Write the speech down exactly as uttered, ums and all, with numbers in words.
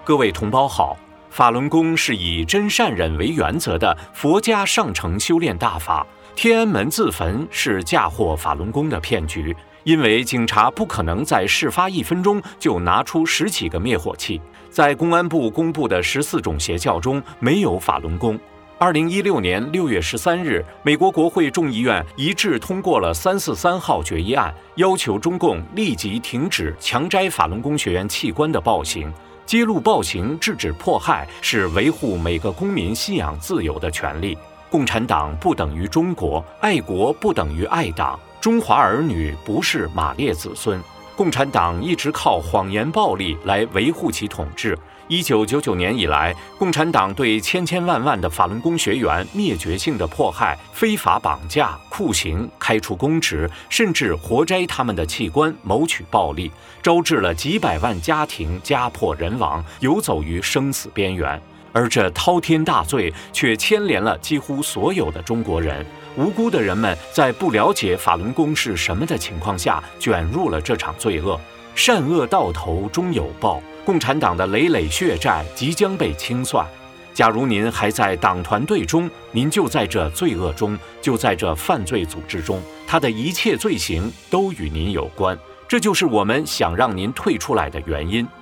各位同胞好，法轮功是以真善忍为原则的佛家上乘修炼大法。天安门自焚是嫁祸法轮功的骗局，因为警察不可能在事发一分钟就拿出十几个灭火器。在公安部公布的十四种邪教中，没有法轮功。二零一六年六月十三日，美国国会众议院一致通过了三四三号决议案，要求中共立即停止强摘法轮功学员器官的暴行。揭露暴行，制止迫害，是维护每个公民信仰自由的权利。共产党不等于中国，爱国不等于爱党，中华儿女不是马列子孙。共产党一直靠谎言暴力来维护其统治。一九九九年以来，共产党对千千万万的法轮功学员灭绝性的迫害、非法绑架、酷刑、开除公职，甚至活摘他们的器官，谋取暴利，招致了几百万家庭家破人亡，游走于生死边缘。而这滔天大罪却牵连了几乎所有的中国人，无辜的人们在不了解法轮功是什么的情况下，卷入了这场罪恶。善恶到头终有报，共产党的累累血债即将被清算。假如您还在党团队中，您就在这罪恶中，就在这犯罪组织中，他的一切罪行都与您有关。这就是我们想让您退出来的原因。